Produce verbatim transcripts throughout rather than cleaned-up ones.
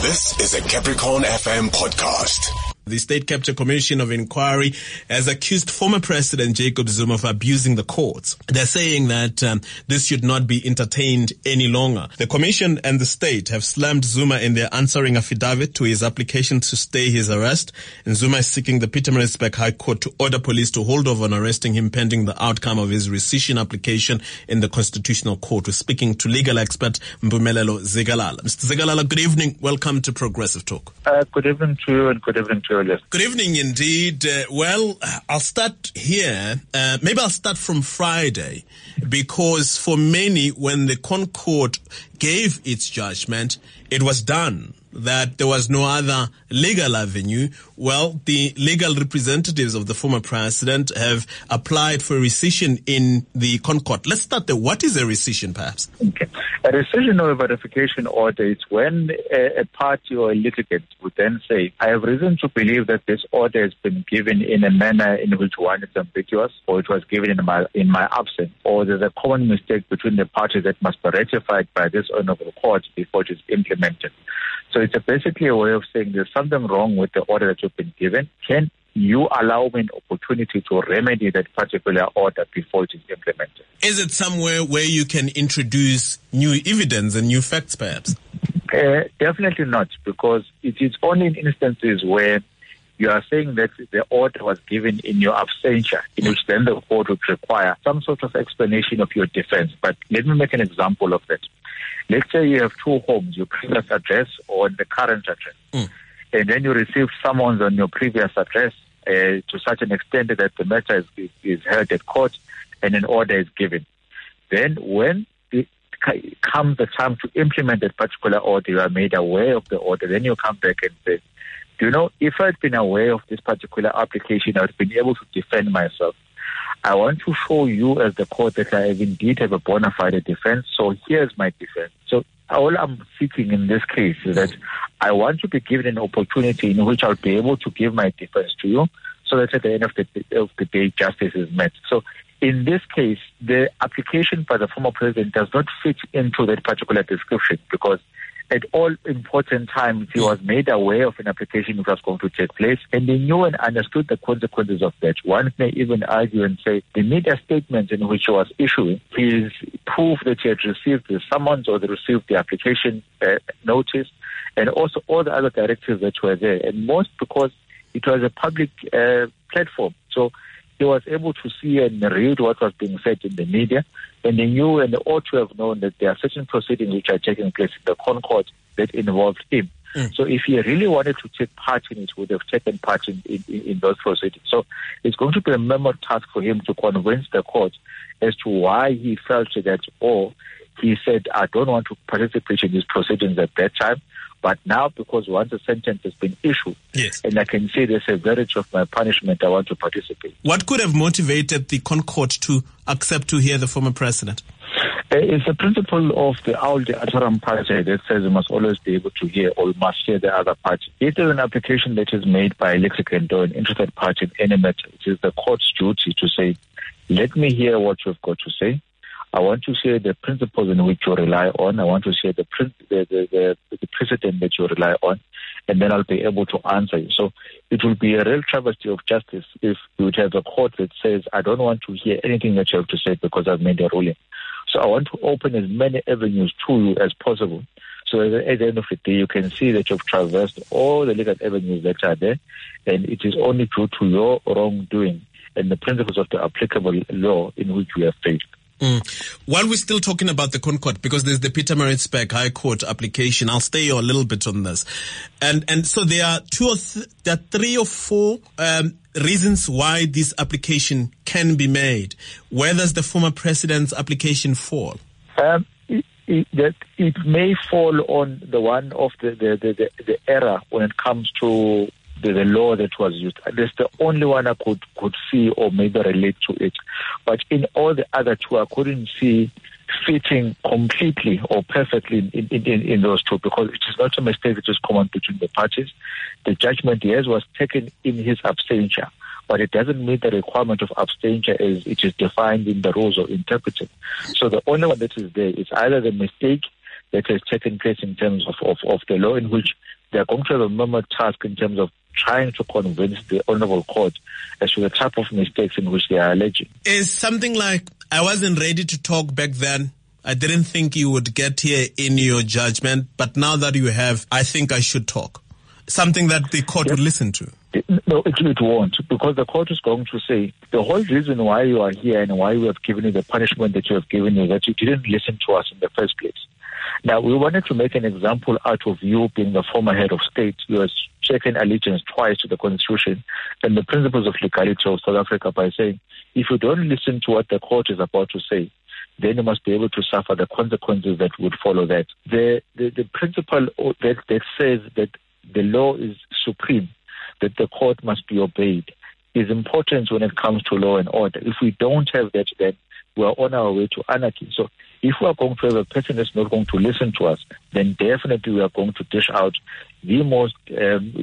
This is a Capricorn F M podcast. The State Capture Commission of Inquiry has accused former President Jacob Zuma of abusing the courts. They're saying that um, this should not be entertained any longer. The Commission and the state have slammed Zuma in their answering affidavit to his application to stay his arrest, and Zuma is seeking the Pietermaritzburg High Court to order police to hold off on arresting him pending the outcome of his rescission application in the Constitutional Court. We're speaking to legal expert Mpumelelo Zikalala. Mister Zikalala, good evening. Welcome to Progressive Talk. Uh, good evening to you and good evening to you. Good evening indeed. Uh, well, I'll start here. Uh, maybe I'll start from Friday, because for many, when the ConCourt gave its judgment, it was done that there was no other legal avenue. Well, the legal representatives of the former president have applied for rescission in the ConCourt. Let's start there. What is a rescission, perhaps? Okay. A rescission or a verification order is when a, a party or a litigant would then say, I have reason to believe that this order has been given in a manner in which one is ambiguous, or it was given in my, in my absence, or there's a common mistake between the parties that must be rectified by this honorable court before it is implemented. So it's a basically a way of saying there's something wrong with the order that you've been given. Can you allow me an opportunity to remedy that particular order before it is implemented? Is it somewhere where you can introduce new evidence and new facts, perhaps? Uh, definitely not, because it is only in instances where you are saying that the order was given in your absentia, in which then the court would require some sort of explanation of your defense. But let me make an example of that. Let's say you have two homes, your previous address or the current address. Mm. And then you receive summons on your previous address uh, to such an extent that the matter is, is, is heard at court and an order is given. Then when it comes the time to implement that particular order, you are made aware of the order, then you come back and say, do you know, if I'd been aware of this particular application, I'd been able to defend myself. I want to show you as the court that I indeed have a bona fide defense, so here's my defense. So all I'm seeking in this case is that I want to be given an opportunity in which I'll be able to give my defense to you, so that at the end of the, of the day, justice is met. So in this case, the application by the former president does not fit into that particular description, because at all important times, he was made aware of an application which was going to take place, and he knew and understood the consequences of that. One may even argue and say the media statement in which he was issuing is proof that he had received the summons or they received the application uh, notice, and also all the other directives that were there, and most because it was a public uh, platform. So he was able to see and read what was being said in the media, and he knew and ought to have known that there are certain proceedings which are taking place in the ConCourt that involved him. Mm. So if he really wanted to take part in it, he would have taken part in, in, in those proceedings. So it's going to be a mammoth task for him to convince the court as to why he felt that, or he said, I don't want to participate in these proceedings at that time. But now, because once a sentence has been issued, yes, and I can see the severity of my punishment, I want to participate. What could have motivated the ConCourt to accept to hear the former president? Uh, it's the principle of the Audi Ataram party that says you must always be able to hear or you must hear the other party. If there's an application that is made by a litigant or an interested party in any matter, it is the court's duty to say, let me hear what you've got to say. I want to share the principles in which you rely on. I want to share the, the, the, the, the precedent that you rely on, and then I'll be able to answer you. So it will be a real travesty of justice if you would have a court that says, I don't want to hear anything that you have to say because I've made a ruling. So I want to open as many avenues to you as possible, so that at the end of the day, you can see that you've traversed all the legal avenues that are there, and it is only due to your wrongdoing and the principles of the applicable law in which we have failed. Mm. While we're still talking about the ConCourt, because there's the Pietermaritzburg High Court application, I'll stay a little bit on this. And and so there are two or th- there are three or four um, reasons why this application can be made. Where does the former president's application fall? Um, it, it, that it may fall on the one of the, the, the, the, the error when it comes to The, the law that was used. That's the only one I could, could see or maybe relate to it. But in all the other two, I couldn't see fitting completely or perfectly in, in, in, in those two, because it is not a mistake that is common between the parties. The judgment, yes, was taken in his absentia, but it doesn't meet the requirement of absentia as it is defined in the rules or interpreted. So the only one that is there is either the mistake that has taken place in terms of, of, of the law in which they're going to have a mammoth task in terms of trying to convince the Honorable Court as to the type of mistakes in which they are alleging. Is something like, I wasn't ready to talk back then, I didn't think you would get here in your judgment, but now that you have, I think I should talk. Something that the court yes. would listen to. No, it, it won't, because the court is going to say, the whole reason why you are here and why we have given you the punishment that you have given you, that you didn't listen to us in the first place. Now, we wanted to make an example out of you being the former head of state. You have taken allegiance twice to the Constitution and the principles of legality of South Africa by saying, if you don't listen to what the court is about to say, then you must be able to suffer the consequences that would follow that. The, the, the principle that, that says that the law is supreme, that the court must be obeyed, is important when it comes to law and order. If we don't have that, then we are on our way to anarchy. So if we are going to have a person that's not going to listen to us, then definitely we are going to dish out the most um,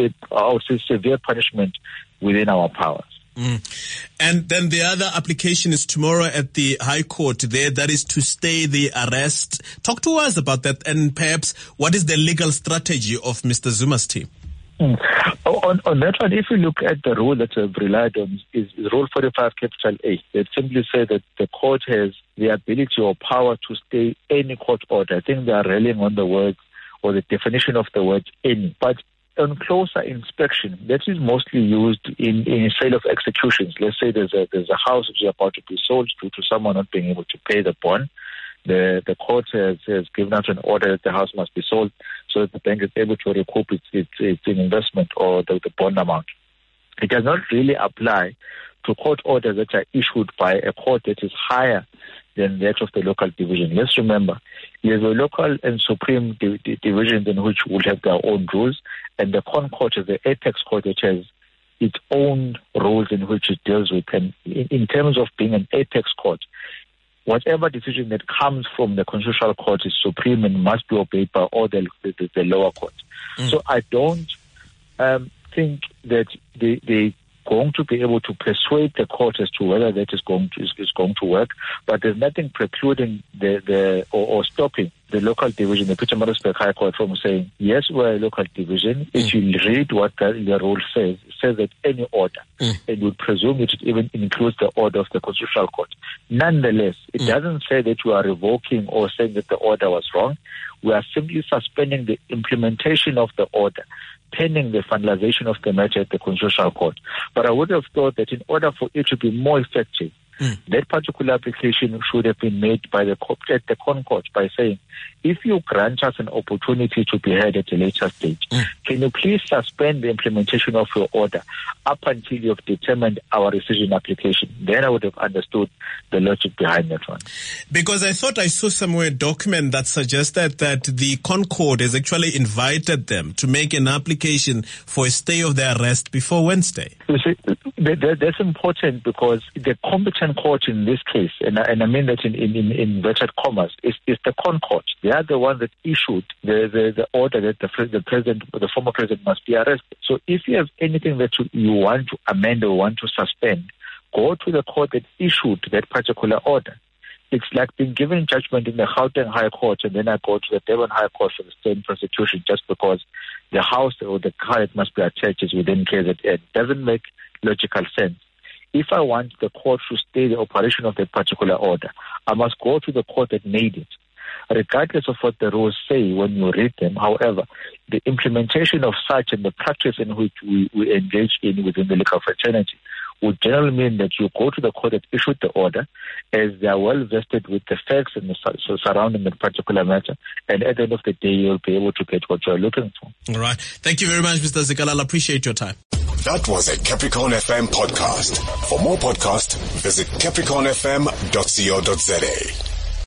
I would say severe punishment within our powers. Mm. And then the other application is tomorrow at the High Court there, that is to stay the arrest. Talk to us about that, and perhaps what is the legal strategy of Mister Zuma's team? Mm. On, on that one, if you look at the rule that I've relied on, is, is Rule forty-five capital A. It simply says that the court has the ability or power to stay any court order. I think they are relying on the word or the definition of the word any. But on closer inspection, that is mostly used in, in sale of executions. Let's say there's a there's a house which is about to be sold due to someone not being able to pay the bond. The the court has, has given out an order that the house must be sold so that the bank is able to recoup its its, its investment or the, the bond amount. It does not really apply to court orders that are issued by a court that is higher than that of the local division. Let's remember, you have a local and supreme di- di- divisions in which will have their own rules, and the Con Court is the apex court which has its own rules in which it deals with. And in, in terms of being an apex court, whatever decision that comes from the Constitutional Court is supreme and must be obeyed by all the, the, the lower courts. Mm. So I don't um, think that they, they going to be able to persuade the court as to whether that is going to is, is going to work, but there's nothing precluding the the or, or stopping the local division, the Pietermaritzburg High Court, from saying, yes, we're a local division. Mm. If you read what the, the rule says, it says that any order, mm. and would presume it even includes the order of the Constitutional Court. Nonetheless, it mm. doesn't say that you are revoking or saying that the order was wrong. We are simply suspending the implementation of the order, pending the finalization of the matter at the Constitutional Court. But I would have thought that in order for it to be more effective, mm. that particular application should have been made by the court, at the Con Court, by saying, if you grant us an opportunity to be heard at a later stage, mm. can you please suspend the implementation of your order up until you have determined our rescission application? Then I would have understood the logic behind that one. Because I thought I saw somewhere a document that suggested that the Concord has actually invited them to make an application for a stay of their arrest before Wednesday. You see, that's important because the competent court in this case, and I, and I mean that in, in, in inverted commas, is, is the Concord. They are the one that issued the, the, the order that the, the president, the former president must be arrested. So if you have anything that you, you want to amend or want to suspend, go to the court that issued that particular order. It's like being given judgment in the Gauteng High Court and then I go to the Durban High Court for the same prosecution just because the house or the car that must be attached is within K Z N. It doesn't make logical sense. If I want the court to stay the operation of that particular order, I must go to the court that made it, regardless of what the rules say when you read them. However, the implementation of such and the practice in which we, we engage in within the legal fraternity would generally mean that you go to the court that issued the order, as they are well vested with the facts and the so surrounding that particular matter, and at the end of the day, you'll be able to get what you're looking for. All right. Thank you very much, Mister Zikalala. I appreciate your time. That was a Capricorn F M podcast. For more podcasts, visit capricorn f m dot co dot za.